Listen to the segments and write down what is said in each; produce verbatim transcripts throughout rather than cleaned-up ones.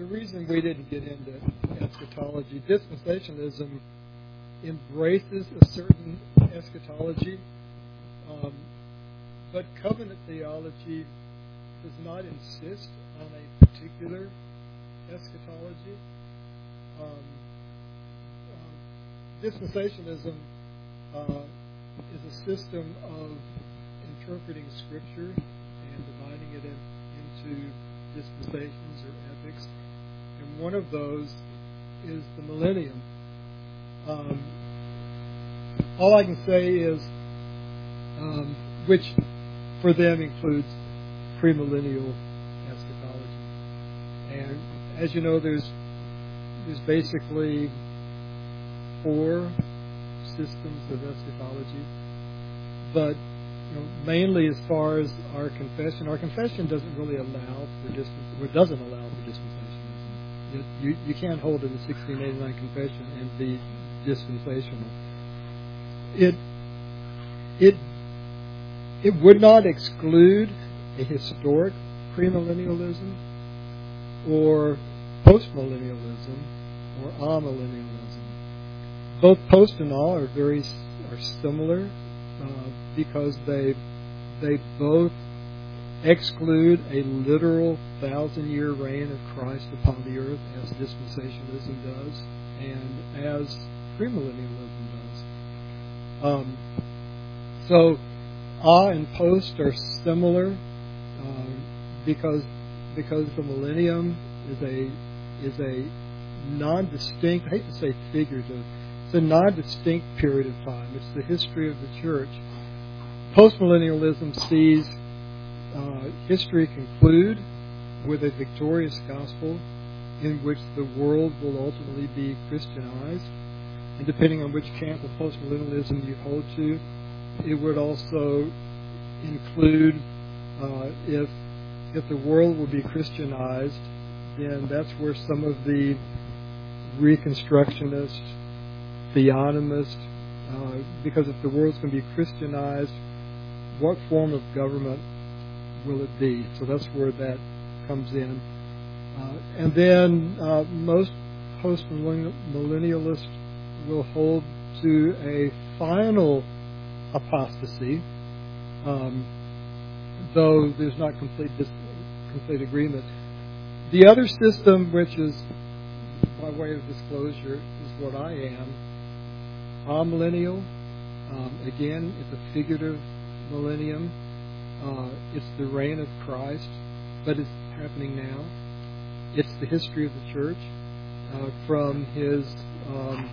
the reason we didn't get into eschatology, dispensationalism embraces a certain eschatology, um, but covenant theology does not insist on a particular eschatology. Um, uh, dispensationalism uh, is a system of interpreting Scripture and dividing it in, into dispensations or epochs, and one of those is the millennium. Um, all I can say is, um, which for them includes premillennial eschatology. And as you know, there's there's basically four systems of eschatology, but you know, mainly as far as our confession, our confession doesn't really allow for dispens- or doesn't allow for dispensationalism. You, you, you can't hold in the sixteen eighty-nine confession and be dispensational. It it it would not exclude a historic premillennialism or postmillennialism or amillennialism. Both post and all are very are similar uh, because they they both exclude a literal thousand-year reign of Christ upon the earth, as dispensationalism does, and as premillennialism does. Um, so, ah and post are similar um, because because the millennium is a is a non-distinct. I hate to say figurative. It's a non-distinct period of time. It's the history of the church. Postmillennialism sees uh, history conclude with a victorious gospel in which the world will ultimately be Christianized. And depending on which camp of postmillennialism you hold to, it would also include uh, if if the world will be Christianized, then that's where some of the Reconstructionists, theonomists, uh, because if the world's going to be Christianized, what form of government will it be? So that's where that comes in. Uh, and then uh, most post-millennialists will hold to a final apostasy, um, though there's not complete dis- complete agreement. The other system, which is by way of disclosure, is what I am. Amillennial. Um, again, it's a figurative millennium. Uh, it's the reign of Christ, but it's happening now. It's the history of the church uh, from his um,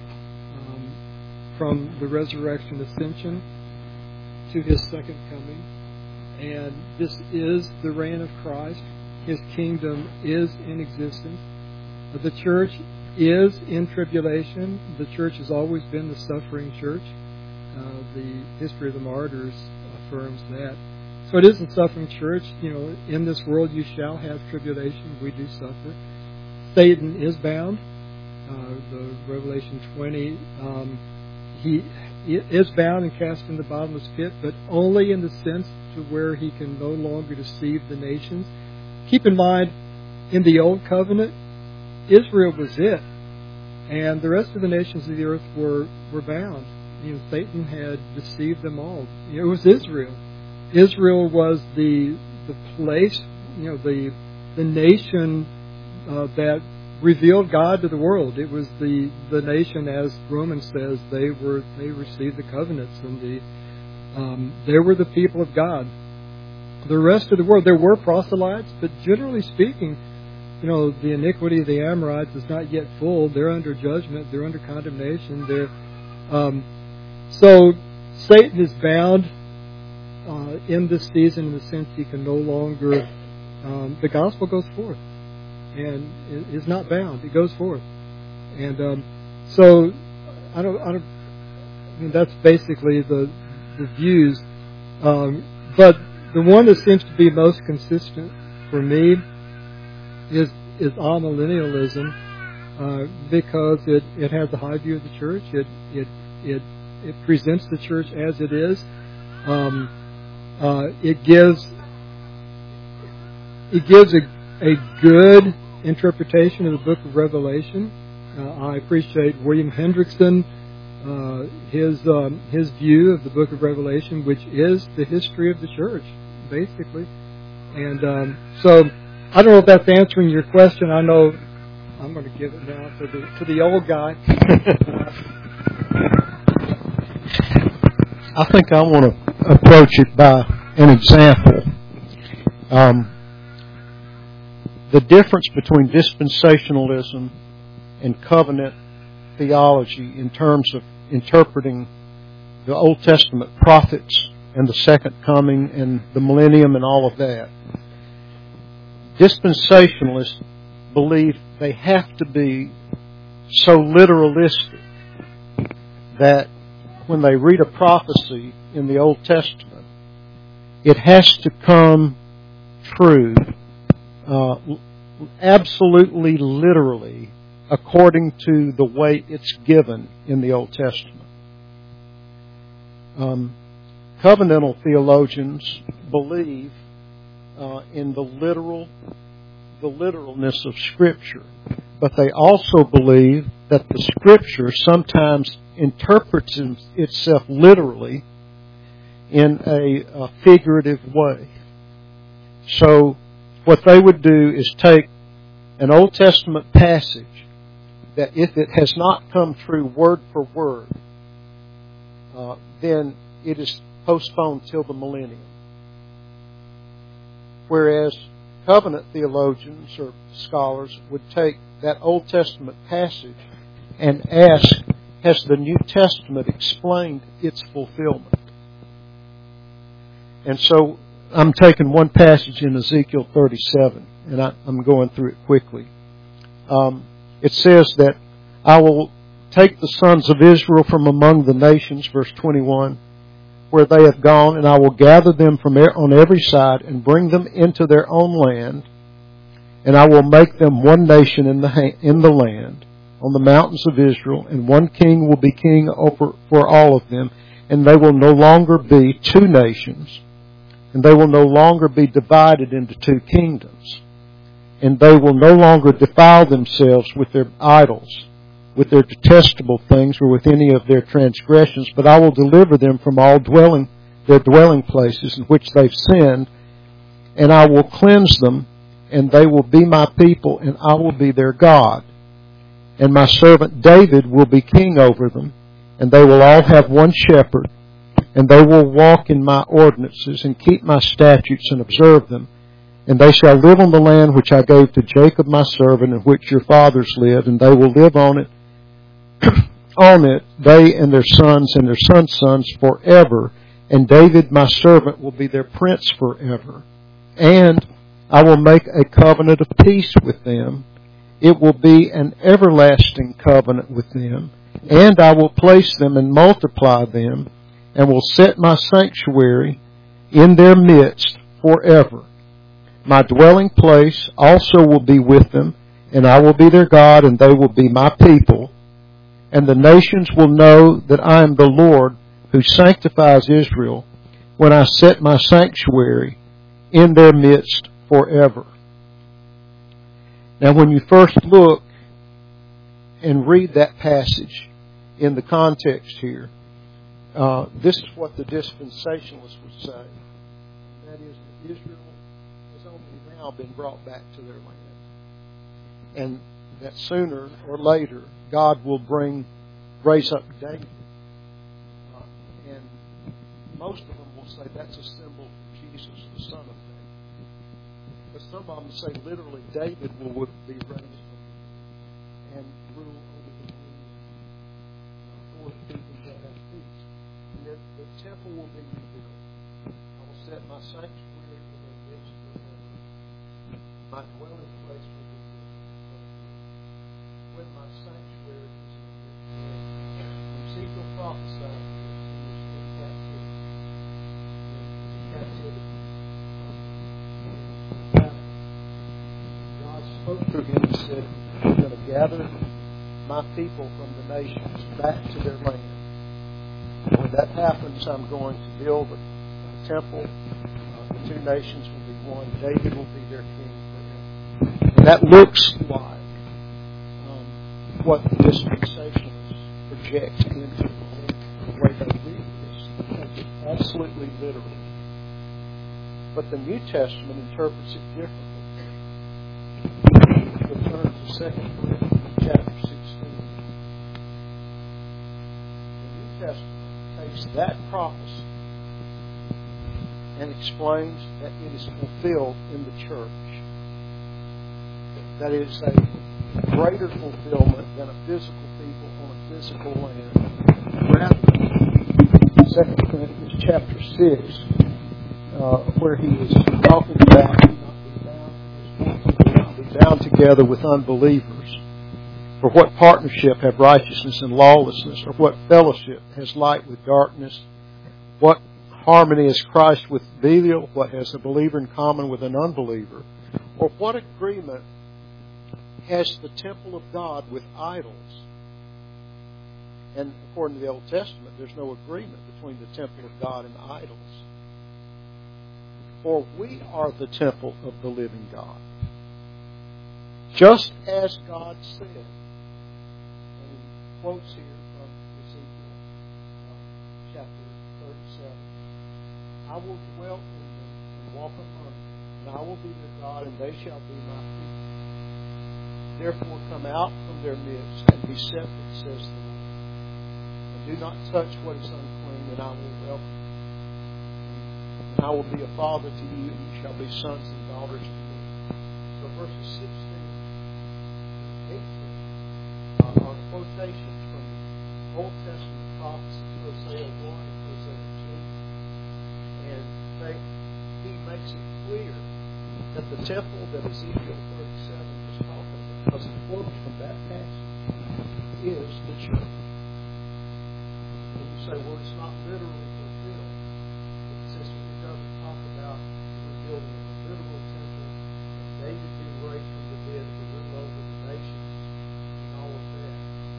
um, from the resurrection, ascension, to his second coming. And this is the reign of Christ. His kingdom is in existence. The church is in tribulation. The church has always been the suffering church. Uh, the history of the martyrs affirms that. So it is a suffering church. You know, in this world you shall have tribulation. We do suffer. Satan is bound. Uh, the Revelation twenty, um, he is bound and cast in the bottomless pit, but only in the sense to where he can no longer deceive the nations. Keep in mind, in the Old Covenant, Israel was it, and the rest of the nations of the earth were, were bound. You know, Satan had deceived them all. You know, it was Israel. Israel was the the place, you know, the the nation uh, that revealed God to the world. It was the, the nation, as Romans says, they were they received the covenants, and the um, they were the people of God. The rest of the world, there were proselytes, but generally speaking, you know, the iniquity of the Amorites is not yet full. They're under judgment. They're under condemnation. They're um, so Satan is bound uh, in this season in the sense he can no longer. Um, the gospel goes forth, and it is not bound. It goes forth, and um, so I don't. I don't. I mean, that's basically the the views, um, but the one that seems to be most consistent for me is is amillennialism, uh, because it, it has a high view of the church. It it it it presents the church as it is. Um, uh, it gives it gives a a good interpretation of the book of Revelation. Uh, I appreciate William Hendrickson, uh, his um, his view of the book of Revelation, which is the history of the church, basically. And um, so, I don't know if that's answering your question. I know I'm going to give it now to the to the old guy. I think I want to approach it by an example. Um, the difference between dispensationalism and covenant theology in terms of interpreting the Old Testament prophets and the second coming and the millennium and all of that. Dispensationalists believe they have to be so literalistic that when they read a prophecy in the Old Testament, it has to come true uh, absolutely literally according to the way it's given in the Old Testament. Um, covenantal theologians believe uh, in the literal, the literalness of Scripture, but they also believe that the Scripture sometimes interprets itself literally in a, a figurative way. So what they would do is take an Old Testament passage that if it has not come true word for word, uh, then it is postponed till the millennium. Whereas covenant theologians or scholars would take that Old Testament passage and ask, has the New Testament explained its fulfillment? And so I'm taking one passage in Ezekiel thirty-seven, and I, I'm going through it quickly. Um, it says that I will take the sons of Israel from among the nations, verse twenty-one, where they have gone, and I will gather them from on every side and bring them into their own land, and I will make them one nation in the in the land, on the mountains of Israel, and one king will be king over for all of them, and they will no longer be two nations, and they will no longer be divided into two kingdoms, and they will no longer defile themselves with their idols, with their detestable things, or with any of their transgressions, but I will deliver them from all dwelling their dwelling places in which they've sinned, and I will cleanse them, and they will be my people, and I will be their God. And my servant David will be king over them, and they will all have one shepherd, and they will walk in my ordinances, and keep my statutes, and observe them. And they shall live on the land which I gave to Jacob my servant, in which your fathers lived, and they will live on it, on it, they and their sons and their sons' sons forever. And David my servant will be their prince forever. And I will make a covenant of peace with them. It will be an everlasting covenant with them. And I will place them and multiply them, and will set my sanctuary in their midst forever. My dwelling place also will be with them, and I will be their God, and they will be my people. And the nations will know that I am the Lord who sanctifies Israel, when I set my sanctuary in their midst forever. Now, when you first look and read that passage in the context here, uh, this is what the dispensationalists would say. That is, that Israel has only now been brought back to their land. And that sooner or later, God will bring, raise up David. Uh, and most of them will say that's a symbol of Jesus, the Son of David. But some of them say literally David will be raised and rule over the kingdom for the people that have peace. And that the temple will be rebuilt. I will set my sanctuary in their midst forever. My dwelling place will be built. When my sanctuary is in their midst. Ezekiel prophesied in captivity. In captivity. God spoke to him and said, I'm going to gather my people from the nations back to their land. And when that happens, I'm going to build a, a temple. Uh, the two nations will be one. David will be their king forever. that looks like um, what the dispensationalists project into the way they read this. They think it's absolutely literal. But the New Testament interprets it differently. We'll turn to Second Corinthians chapter sixteen. The New Testament takes that prophecy and explains that it is fulfilled in the church. That it is a greater fulfillment than a physical people on a physical land. Rather, Second Corinthians chapter six, uh, where he is talking about not be bound together with unbelievers. For what partnership have righteousness and lawlessness? Or what fellowship has light with darkness? What harmony is Christ with Belial? What has a believer in common with an unbeliever? Or what agreement has the temple of God with idols? And according to the Old Testament, there's no agreement between the temple of God and idols. For we are the temple of the living God. Just as God said, and he quotes here from Ezekiel uh, chapter thirty-seven, I will dwell in them and walk among them, and I will be their God, and they shall be my people. Therefore come out from their midst and be separate, says the Lord. And do not touch what is unclean, and I will welcome you. And I will be a father to you, and you shall be sons and daughters to me. So verses sixteen and eighteen uh, are quotations from the Old Testament prophecies, Hosea one and Hosea two. And they, he makes it clear that the temple that Ezekiel thirty-seven was talking about, because it quotes from that passage, is the church. And you say, well, it's not literally fulfilled. It says it doesn't talk about the building of a literal temple, and David being raised from the dead to rule over the nations, and all of that.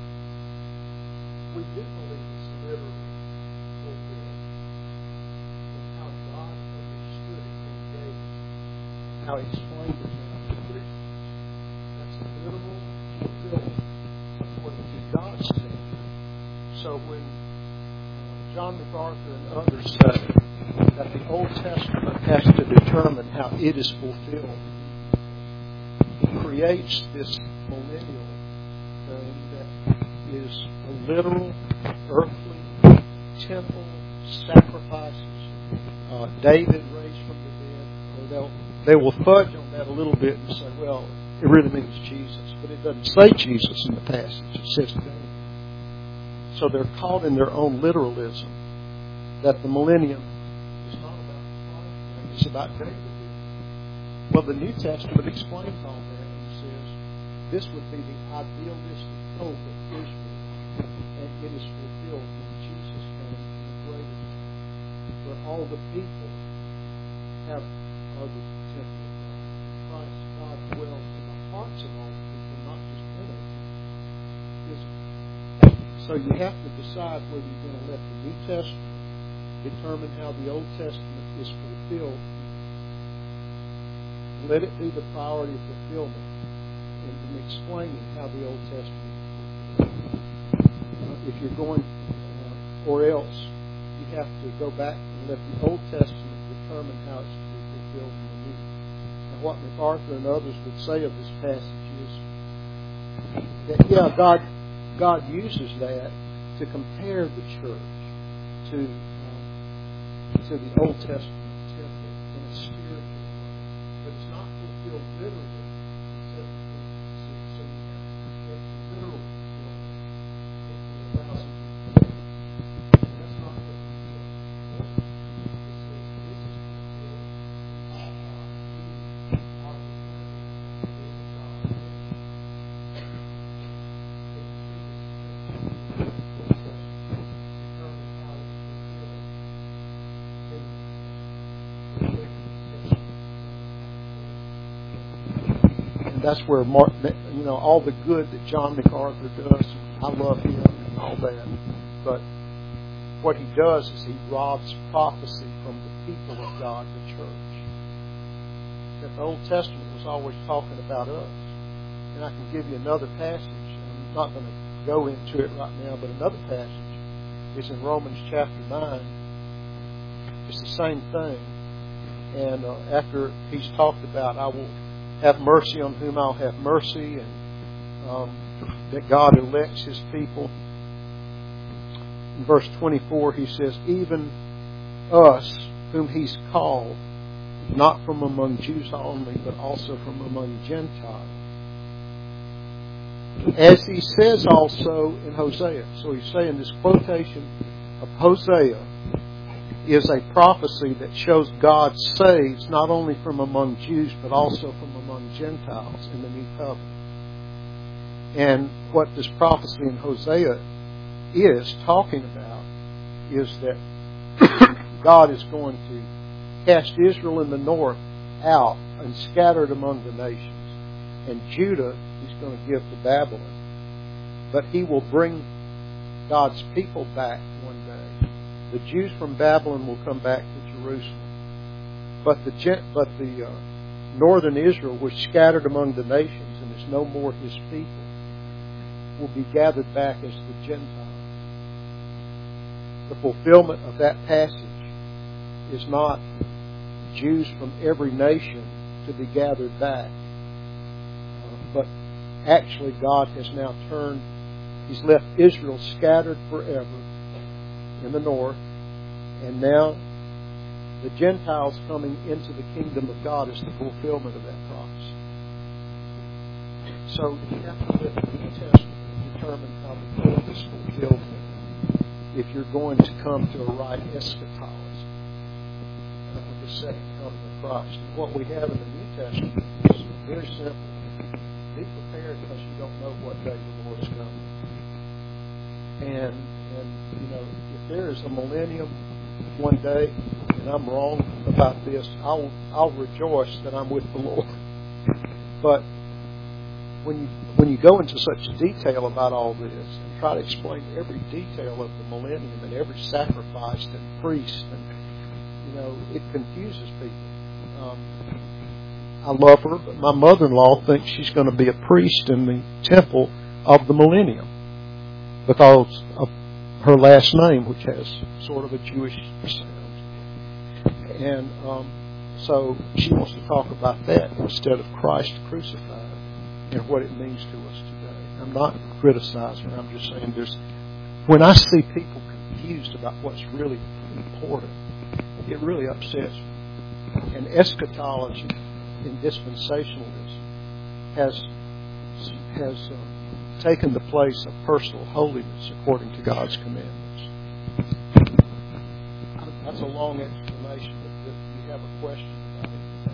We do believe it's literally fulfilled. And how God understood it in David, how he explained it now to Christians. Literal fulfillment according to God's standard. So when uh, John MacArthur and others say that the Old Testament has to determine how it is fulfilled, he creates this millennial thing that is a literal, earthly temple, sacrifices, uh, David raised from the dead. Or they'll, they will fudge on that a little bit and say, well, it really means Jesus, but it doesn't say Jesus in the passage. It says David. So they're caught in their own literalism that the millennium is not about Christ, it's about David. Well, the New Testament explains all that and says this would be the idealistic hope of Israel, and it is fulfilled when Jesus came in the greatest, where all the people have are the temple of God. Christ, God dwells in the hearts of all people, not just in them. So you have to decide whether you're going to let the New Testament determine how the Old Testament is fulfilled. Let it be the priority of fulfillment in, in explaining how the Old Testament is fulfilled. Uh, if you're going, uh, or else you have to go back and let the Old Testament determine how it's to be fulfilled in the New. Now, what MacArthur and others would say of this passage is that, yeah, God, God uses that to compare the church to um, to the Old Testament temple in a spiritual way, but it's not fulfilled literally. So, so you have to get literal fulfillment. That's not what it says. It says this is fulfilled. That's where Mark, you know, all the good that John MacArthur does. I love him and all that. But what he does is he robs prophecy from the people of God, the church. that the Old Testament was always talking about us. And I can give you another passage. I'm not going to go into it right now, but another passage is in Romans chapter nine. It's the same thing. And uh, after he's talked about, I will have mercy on whom I'll have mercy, and um, that God elects His people. In verse twenty-four, he says, even us, whom He's called, not from among Jews only, but also from among Gentiles. As he says also in Hosea. So he's saying this quotation of Hosea is a prophecy that shows God saves not only from among Jews, but also from among Gentiles in the New Covenant. And what this prophecy in Hosea is talking about is that God is going to cast Israel in the north out and scatter it among the nations. And Judah He's going to give to Babylon. But He will bring God's people back one day. The Jews from Babylon will come back to Jerusalem. But the but the uh, northern Israel, which scattered among the nations and is no more His people, will be gathered back as the Gentiles. The fulfillment of that passage is not Jews from every nation to be gathered back, uh, but actually God has now turned, He's left Israel scattered forever in the north, and now the Gentiles coming into the kingdom of God is the fulfillment of that prophecy. So you have to look at the New Testament and determine how the Lord is fulfilled if you're going to come to a right eschatology of the second coming of Christ. And what we have in the New Testament is very simple. Be prepared because you don't know what day the Lord is coming. And, and you know, if there is a millennium one day, and I'm wrong about this, I'll I'll rejoice that I'm with the Lord. But when you when you go into such detail about all this and try to explain every detail of the millennium and every sacrifice and priest, and you know, it confuses people. Um, I love her, but my mother-in-law thinks she's going to be a priest in the temple of the millennium because of her last name, which has sort of a Jewish sound. And um, so she wants to talk about that instead of Christ crucified and what it means to us today. I'm not criticizing her. I'm just saying there's, when I see people confused about what's really important, it really upsets me. And eschatology in dispensationalism has has uh, taken the place of personal holiness according to God's commandments. That's a long explanation, but if you have a question about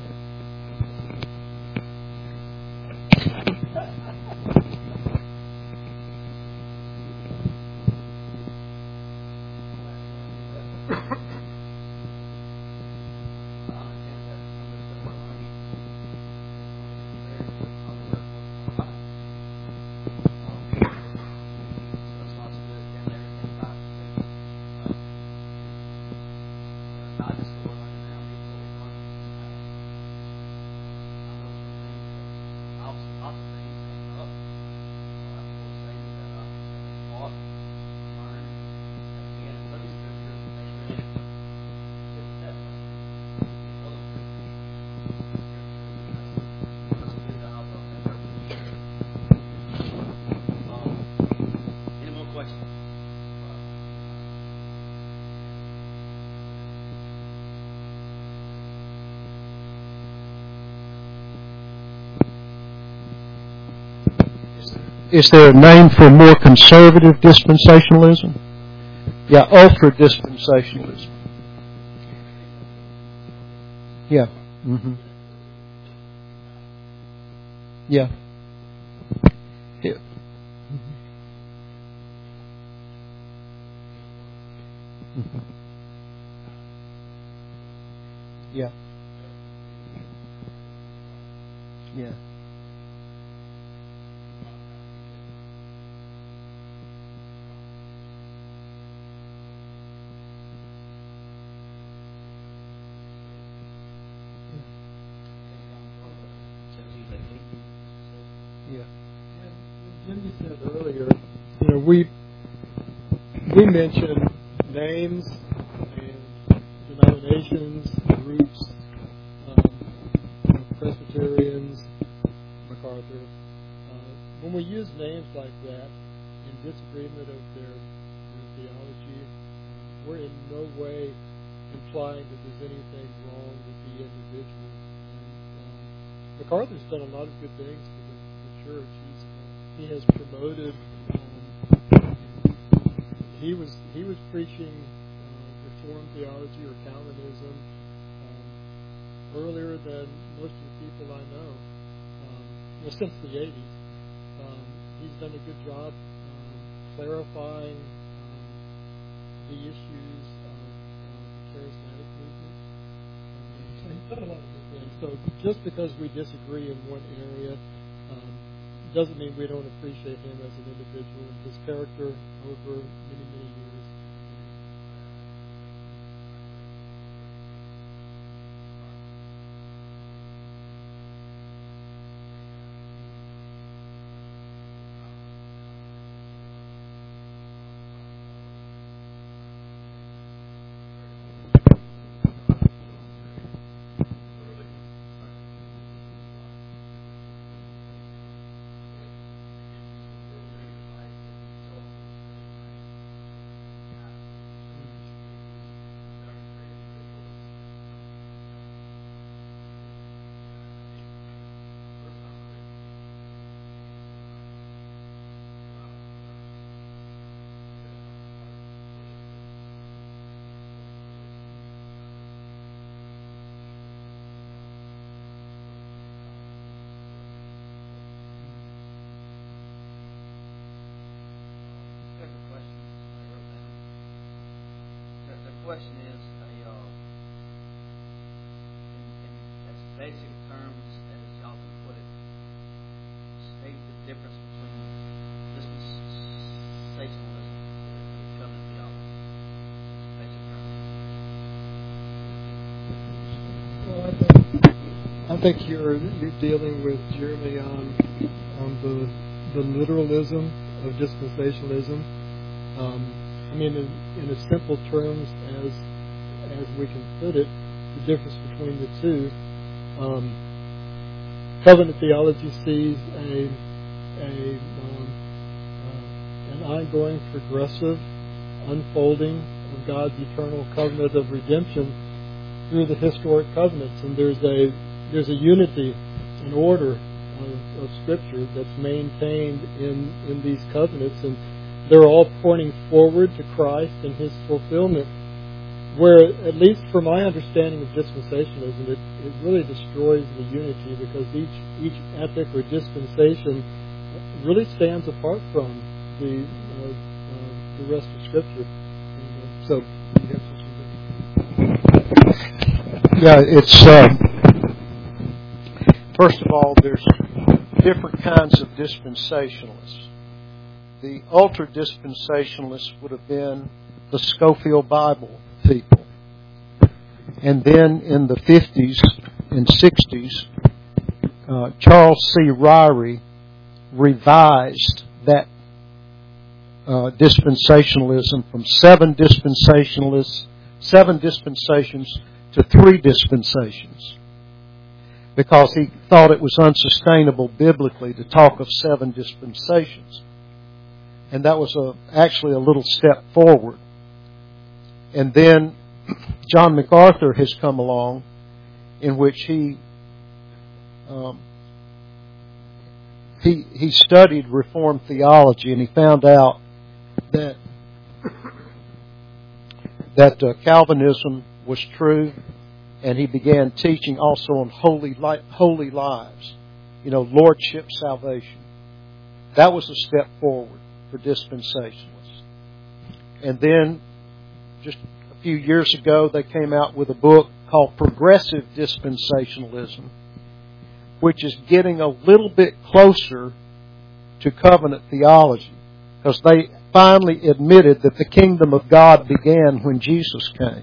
Is there a name for more conservative dispensationalism? Yeah, ultra dispensationalism. Yeah. Mm-hmm. Yeah. Yeah. Mm-hmm. Yeah. Yeah. Cindy said earlier, you know, we we mentioned names and denominations, groups, um, Presbyterians, MacArthur. Uh, when we use names like that in disagreement of their, their theology, we're in no way implying that there's anything wrong with the individual. And, um, MacArthur's done a lot of good things for the, the church. He's, he has promoted. Um, he was he was preaching uh, Reformed theology or Calvinism um, earlier than most of the people I know. Um, well, since the eighties, um, he's done a good job um, clarifying um, the issues of uh, the charismatic movement. Um, so he's done a lot of good things. So just because we disagree in one area um, doesn't mean we don't appreciate him as an individual and his character over many, many years. The question is, a, uh, in, in as basic terms as y'all can put it, state the difference between dispensationalism and covenant theology. Basic terms. Well, I think, I think you're you're dealing with Jeremy on on the the literalism of dispensationalism. Um, I mean, in, in as simple terms as as we can put it, the difference between the two. Um, covenant theology sees a a um, uh, an ongoing, progressive unfolding of God's eternal covenant of redemption through the historic covenants, and there's a there's a unity, an order of, of Scripture that's maintained in in these covenants, and they're all pointing forward to Christ and His fulfillment. Where, at least from my understanding of dispensationalism, it, it really destroys the unity because each each epoch or dispensation really stands apart from the uh, uh, the rest of Scripture. And, uh, so, yeah, it's uh, first of all, there's different kinds of dispensationalists. The ultra dispensationalists would have been the Scofield Bible people. And then in the fifties and sixties, uh, Charles C. Ryrie revised that uh, dispensationalism from seven dispensationalists, seven dispensations to three dispensations, because he thought it was unsustainable biblically to talk of seven dispensations. And that was a, actually a little step forward. And then John MacArthur has come along, in which he um, he he studied Reformed theology, and he found out that that uh, Calvinism was true, and he began teaching also on holy li- holy lives, you know, lordship salvation. That was a step forward for dispensationalists. And then just a few years ago, they came out with a book called Progressive Dispensationalism, which is getting a little bit closer to covenant theology, because they finally admitted that the kingdom of God began when Jesus came.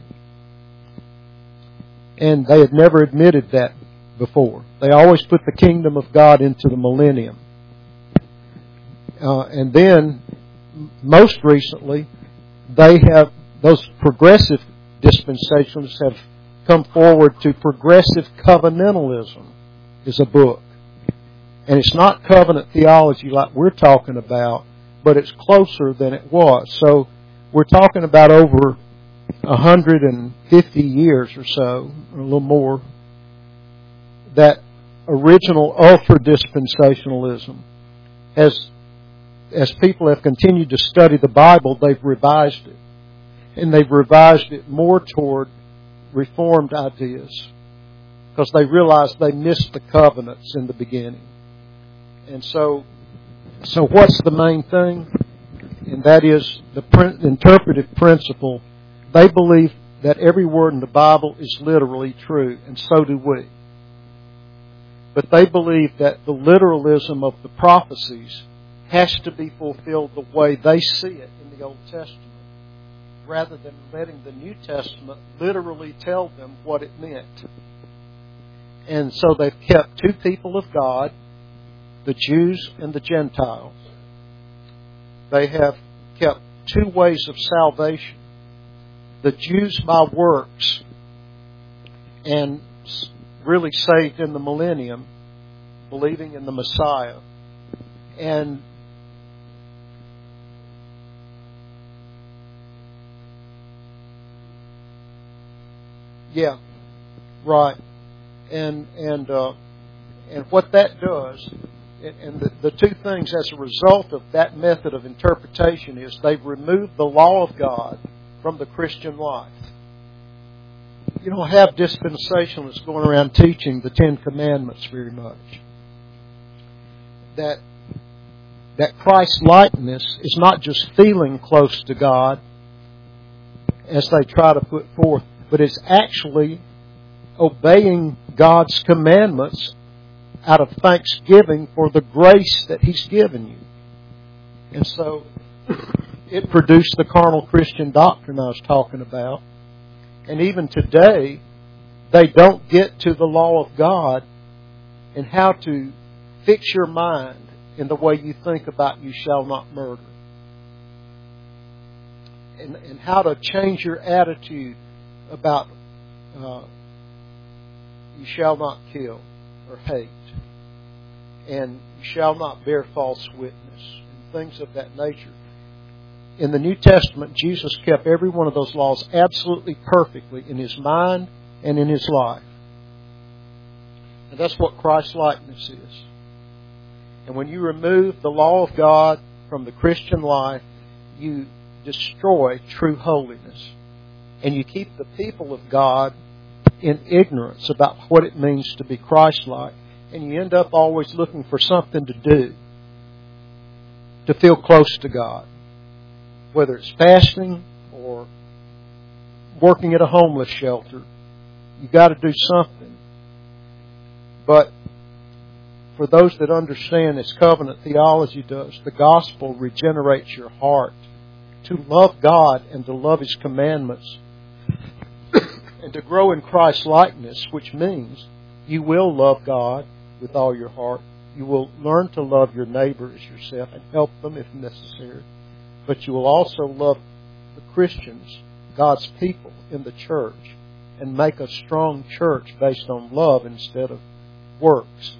And they had never admitted that before. They always put the kingdom of God into the millennium. uh, and then most recently, they have those progressive dispensationalists have come forward to Progressive Covenantalism is a book. And it's not covenant theology like we're talking about, but it's closer than it was. So we're talking about over one hundred fifty years or so, or a little more, that original ultra-dispensationalism has, as people have continued to study the Bible, they've revised it. And they've revised it more toward Reformed ideas because they realized they missed the covenants in the beginning. And so, so what's the main thing? And that is the interpretive principle. They believe that every word in the Bible is literally true, and so do we. But they believe that the literalism of the prophecies has to be fulfilled the way they see it in the Old Testament, rather than letting the New Testament literally tell them what it meant. And so they've kept two people of God, the Jews and the Gentiles. They have kept two ways of salvation. The Jews by works, and really saved in the millennium, believing in the Messiah. And yeah, right. And and uh, and what that does, and the, the two things as a result of that method of interpretation is they've removed the law of God from the Christian life. You don't have dispensationalists going around teaching the Ten Commandments very much. That that Christ-likeness is not just feeling close to God, as they try to put forth, but it's actually obeying God's commandments out of thanksgiving for the grace that He's given you. And so it produced the carnal Christian doctrine I was talking about. And even today, they don't get to the law of God and how to fix your mind in the way you think about you shall not murder. And, and how to change your attitude about uh, you shall not kill or hate. And you shall not bear false witness. And things of that nature. In the New Testament, Jesus kept every one of those laws absolutely perfectly in His mind and in His life. And that's what Christ-likeness is. And when you remove the law of God from the Christian life, you destroy true holiness. And you keep the people of God in ignorance about what it means to be Christ-like. And you end up always looking for something to do to feel close to God. Whether it's fasting or working at a homeless shelter, you've got to do something. But for those that understand, as covenant theology does, the gospel regenerates your heart to love God and to love His commandments and to grow in Christ's likeness, which means you will love God with all your heart. You will learn to love your neighbor as yourself and help them if necessary. But you will also love the Christians, God's people in the church, and make a strong church based on love instead of works.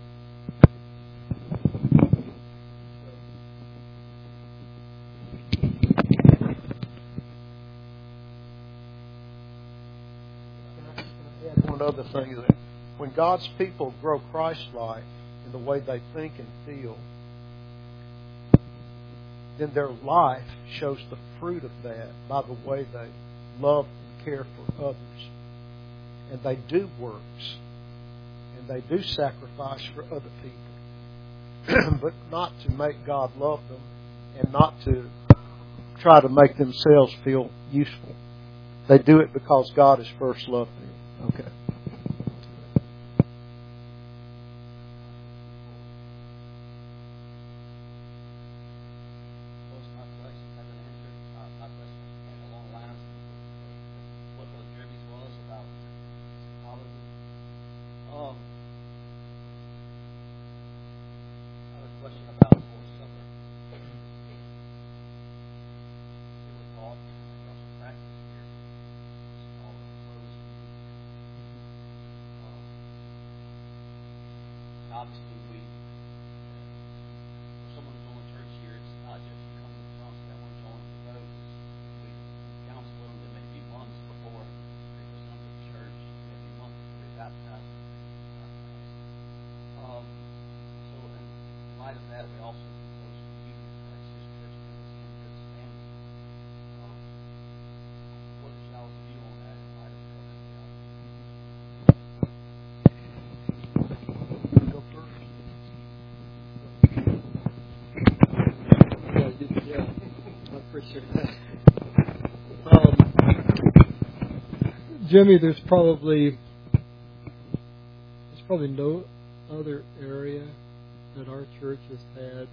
One other thing, that when God's people grow Christ-like in the way they think and feel, then their life shows the fruit of that by the way they love and care for others. And they do works. And they do sacrifice for other people. But not to make God love them and not to try to make themselves feel useful. They do it because God has first loved them. Okay. appreciate that. Um, Jimmy, there's probably there's probably no other area that our church has had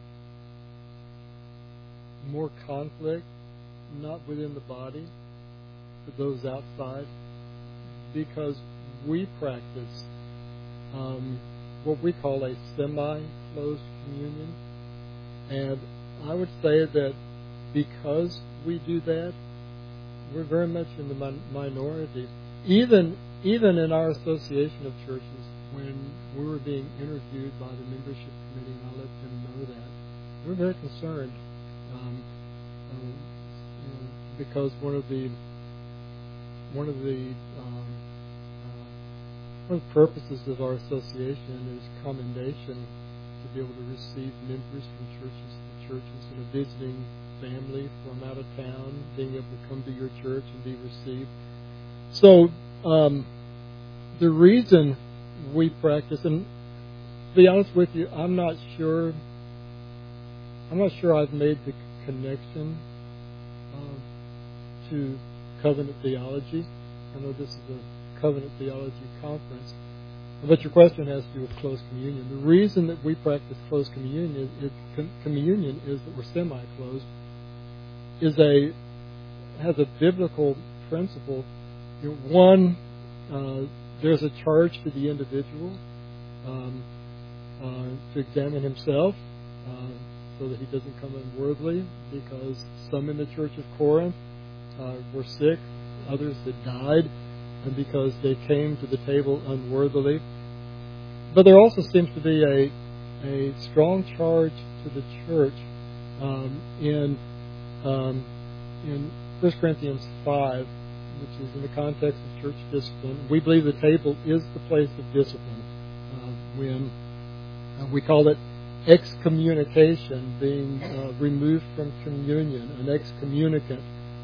more conflict, not within the body, but those outside, because we practice um, what we call a semi-closed communion. And I would say that because we do that, we're very much in the min- minority. Even even in our association of churches, when we were being interviewed by the membership committee, and I let them know that, we're very concerned um, um, you know, because one of the one of the um, uh, one of the purposes of our association is commendation, to be able to receive members from churches to churches, and a visiting family from out of town being able to come to your church and be received. So um, the reason we practice, and to be honest with you, I'm not sure. I'm not sure I've made the connection uh, to covenant theology. I know this is a covenant theology conference, but your question has to do with close communion. The reason that we practice close communion is, is communion is that we're semi-closed. Is a has a biblical principle. You know, one, uh, there's a charge to the individual um, uh, to examine himself uh, so that he doesn't come unworthily, because some in the church of Corinth uh, were sick, others had died, and because they came to the table unworthily. But there also seems to be a a strong charge to the church um, in um, in First Corinthians five, which is in the context of church discipline. We believe the table is the place of discipline. Uh, when uh, we call it excommunication, being uh, removed from communion, an excommunicant,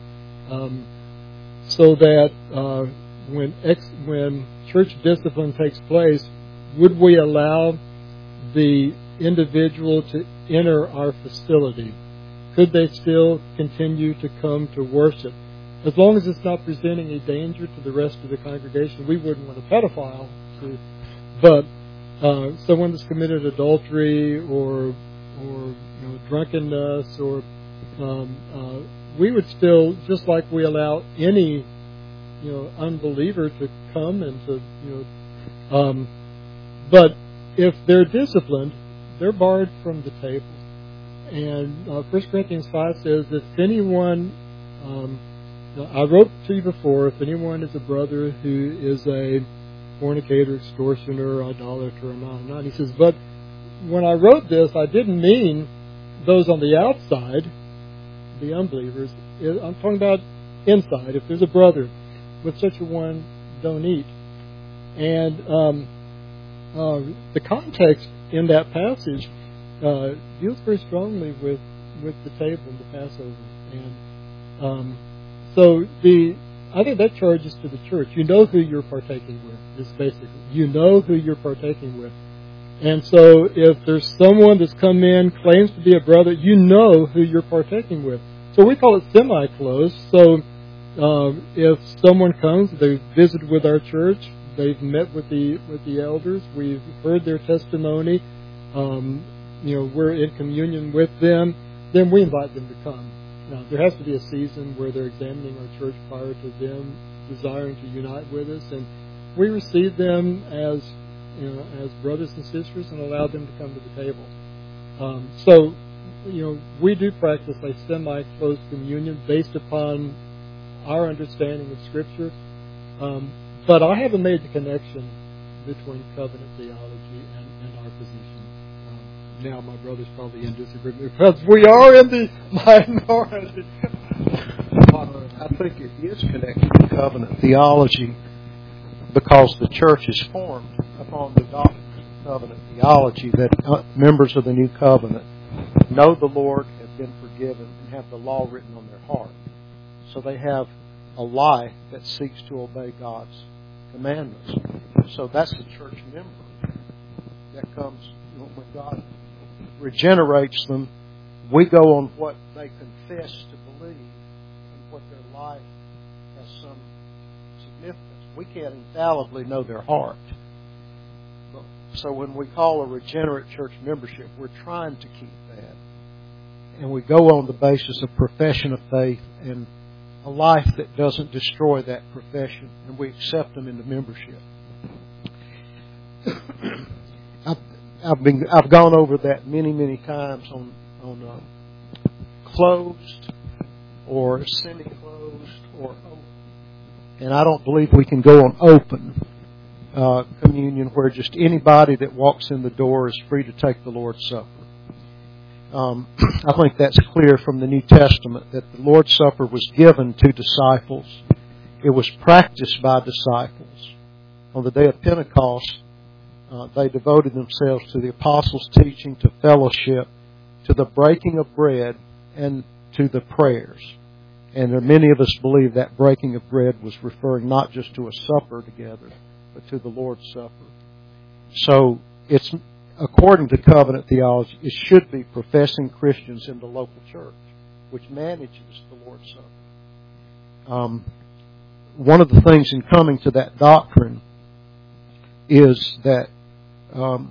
um, so that uh, when ex, when church discipline takes place, would we allow the individual to enter our facility? Could they still continue to come to worship? As long as it's not presenting a danger to the rest of the congregation, we wouldn't want a pedophile to. But uh, someone that's committed adultery or or you know, drunkenness, or um, uh, we would still, just like we allow any you know unbeliever to come and to you know. Um, but if they're disciplined, they're barred from the table. And uh, First Corinthians five says, if anyone, um, I wrote to you before, if anyone is a brother who is a fornicator, extortioner, idolater, or non, he says, but when I wrote this, I didn't mean those on the outside, the unbelievers. I'm talking about inside. If there's a brother, with such a one, don't eat. And um, uh, the context in that passage Uh, deals very strongly with, with the table and the Passover, and um, so the I think that charges to the church. You know who you're partaking with. Is basically you know who you're partaking with, and so if there's someone that's come in, claims to be a brother, you know who you're partaking with. So we call it semi-closed. So um, if someone comes, they've visited with our church, they've met with the with the elders, we've heard their testimony. Um, You know, we're in communion with them, then we invite them to come. Now, there has to be a season where they're examining our church prior to them desiring to unite with us, and we receive them as, you know, as brothers and sisters and allow them to come to the table. Um, so, you know, we do practice a semi-closed communion based upon our understanding of Scripture, um, but I haven't made the connection between covenant theology and, and our position. Now my brother's probably in disagreement because we are in the minority. I think it is connected to covenant theology because the church is formed upon the doctrine of covenant theology, that members of the new covenant know the Lord, have been forgiven, and have the law written on their heart. So they have a life that seeks to obey God's commandments. So that's the church member that comes when God regenerates them. we go on what they confess to believe and what their life has some significance. We can't infallibly know their heart. So when we call a regenerate church membership, we're trying to keep that. And we go on the basis of profession of faith and a life that doesn't destroy that profession, and we accept them into membership. I've, I've been I've gone over that many many times on on uh, closed or semi-closed or open, and I don't believe we can go on open uh, communion where just anybody that walks in the door is free to take the Lord's Supper. Um, I think that's clear from the New Testament that the Lord's Supper was given to disciples. It was practiced by disciples. On the day of Pentecost, uh, they devoted themselves to the apostles' teaching, to fellowship, to the breaking of bread, and to the prayers. And there are many of us believe that breaking of bread was referring not just to a supper together, but to the Lord's Supper. So it's according to covenant theology, it should be professing Christians in the local church, which manages the Lord's Supper. Um, one of the things in coming to that doctrine is that um,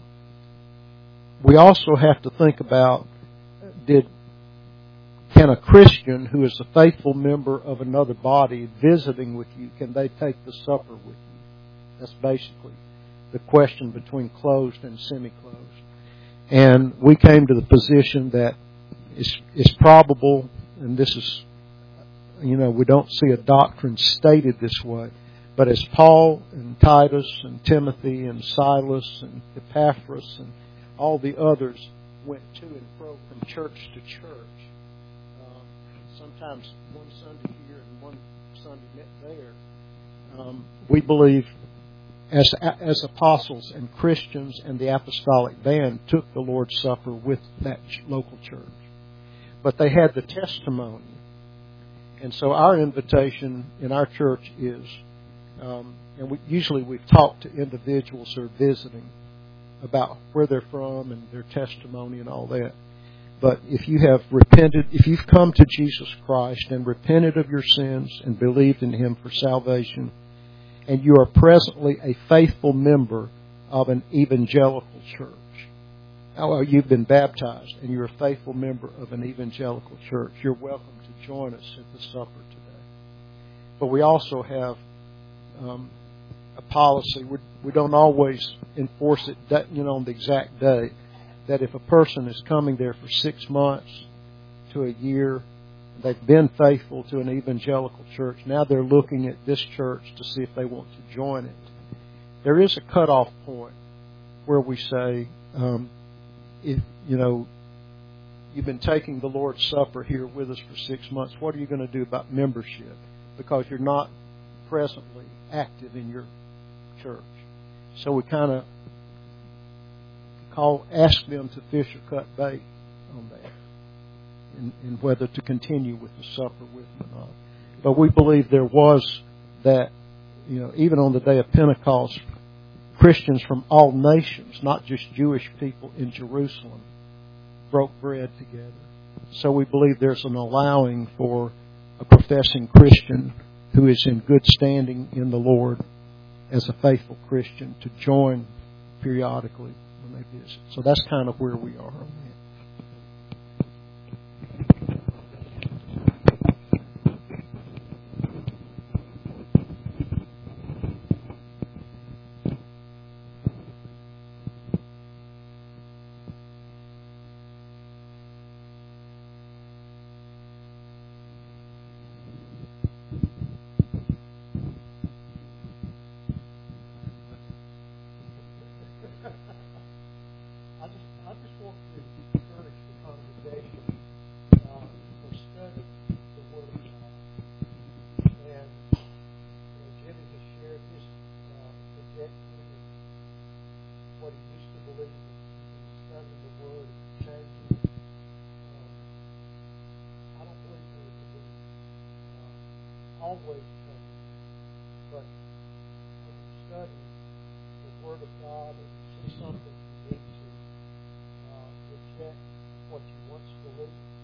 we also have to think about, did can a Christian who is a faithful member of another body visiting with you, can they take the supper with you? That's basically the question between closed and semi-closed. And we came to the position that it's, it's probable, and this is, you know, we don't see a doctrine stated this way, but as Paul and Titus and Timothy and Silas and Epaphras and all the others went to and fro from church to church, uh, sometimes one Sunday here and one Sunday there, um, we believe As, as apostles and Christians and the apostolic band took the Lord's Supper with that local church. But they had the testimony. And so our invitation in our church is, um, and we, usually we've talked to individuals who are visiting about where they're from and their testimony and all that. But if you have repented, if you've come to Jesus Christ and repented of your sins and believed in Him for salvation, and you are presently a faithful member of an evangelical church, or you've been baptized and you're a faithful member of an evangelical church, you're welcome to join us at the supper today. But we also have um, a policy. We, we don't always enforce it, that, you know, on the exact day, that if a person is coming there for six months to a year, they've been faithful to an evangelical church, now they're looking at this church to see if they want to join it. There is a cutoff point where we say, um, if, you know, you've been taking the Lord's Supper here with us for six months, what are you going to do about membership? Because you're not presently active in your church. So we kind of call, ask them to fish or cut bait on that. And, and whether to continue with the supper with them or not. But we believe there was that, you know, even on the day of Pentecost, Christians from all nations, not just Jewish people in Jerusalem, broke bread together. So we believe there's an allowing for a professing Christian who is in good standing in the Lord as a faithful Christian to join periodically when they visit. So that's kind of where we are on that. Always change. But when you study the Word of God and see something you need to uh, reject what you once believed,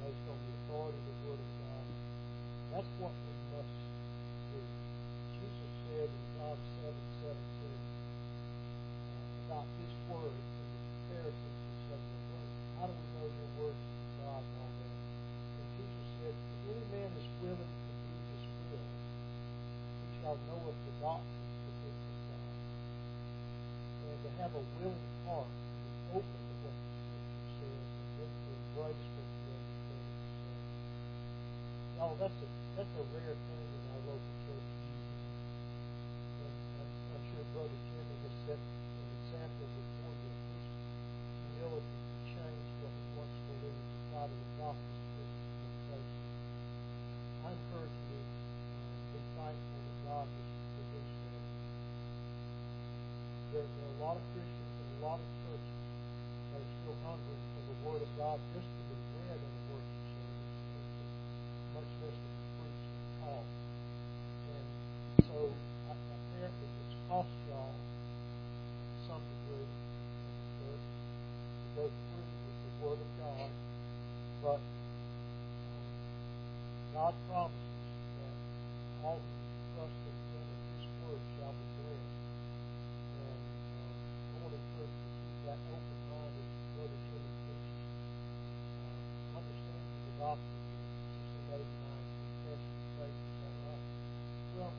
doctrine that this is God. And to have a willing heart to open to what the Scripture says and then to embrace what the understanding says. Y'all, that's a, that's a rare thing in our local church. And I'm, I'm sure Brother Jimmy has set an example before you of his humility to change what he once believed to try to adopt the Scripture and place it. I encourage you to uh, be thankful that God has produced that. There, there are a lot of Christians and a lot of churches that are still hungry for the Word of God just to be read in a worship service, much less to be preached and taught. And so I, apparently it's cost y'all to some degree in the church to go through with the Word of God, but um, God promises that all who trust in Him and His Word shall be blessed. And um, I want to encourage you to keep that open-minded, Brother Jimmy preaches. Uh, understanding the gospel is sixteen eighty-nine confession of faith. Is that right? Well,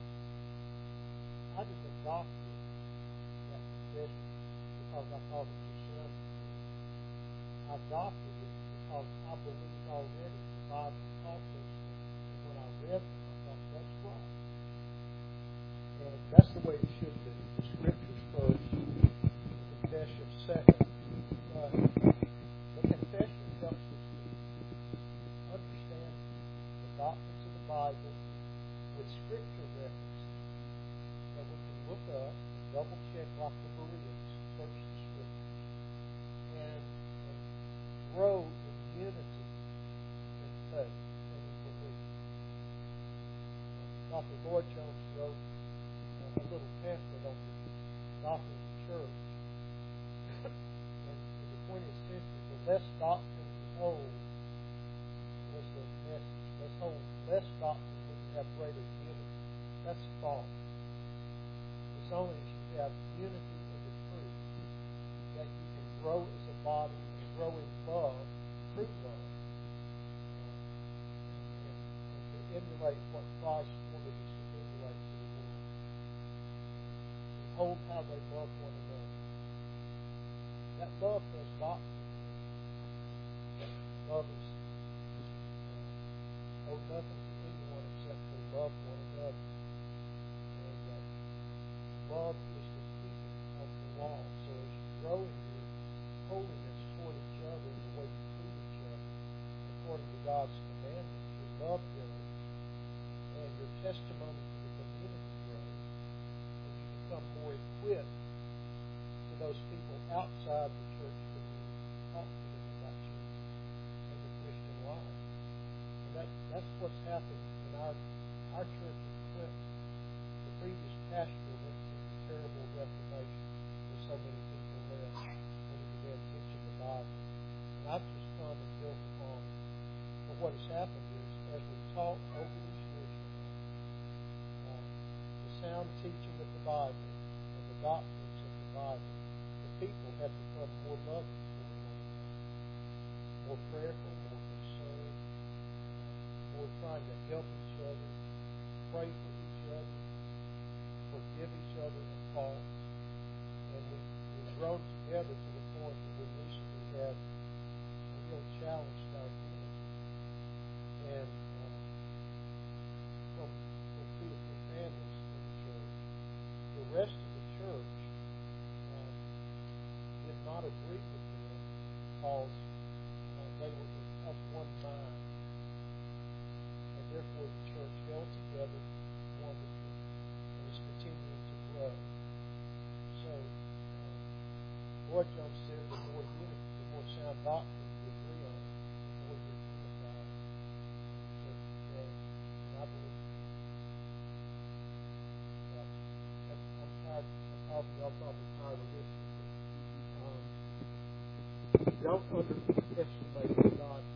I just adopted that confession because I thought it was sound. I adopted it because I believed already the Bible taught those things. And when I read them, I thought, that's right. And that's the way it should be. The Scriptures first, the confession second. But the confession helps us to understand the doctrines of the Bible with Scripture references that we can look up and double check like the Bereans, search the Scriptures, and, and grow in unity in faith and in belief. Doctor Lloyd Jones wrote uh, a little pamphlet on the doctrine of the church. And in the twentieth century, the less doctrine we hold was the message. Let's hold less doctrine when you have greater unity. That's false. It's only as you have unity in the truth that you can grow as a body and grow in love, true love, and, and, and to emulate what Christ wanted us to emulate to the world. And hold how they love one another. That love does doctrine. Love is uh, owe nothing to anyone except to love one another. And that love is the keeping of the law. So as you grow in your holiness toward each other and the way you treat each other, according to God's commandments, your love grows, and your testimony to the community grows, and you become more equipped to those people outside the church community to talk to them about Jesus and the Christian life. And that, that's what's happened in our our church in Clinton. The previous pastor went through the terrible Reformation where so many people left when he began teaching the Bible. And I've just come and built upon it. But what has happened is, as we've taught over these years now, uh, the sound teaching of the Bible and the doctrines of the Bible, the people have become more loving toward one another, more prayerful, more concerned, more trying to help each other, pray for each other, forgive each other of faults. And we, we've grown together to the point that we recently had a real challenge to our unity. And uh, from, from two or three families in the church, the rest of the church uh, did not agree with them because uh, they were of one mind. And therefore the church held together wonderfully and is continuing to grow. So, uh, Lloyd Jones said the more unity, the more sound doctrine you agree on, the more you're unified. The church will grow. And I believe that. I'm tired. I'm probably, y'all probably tired of listening. Um, don't underestimate what God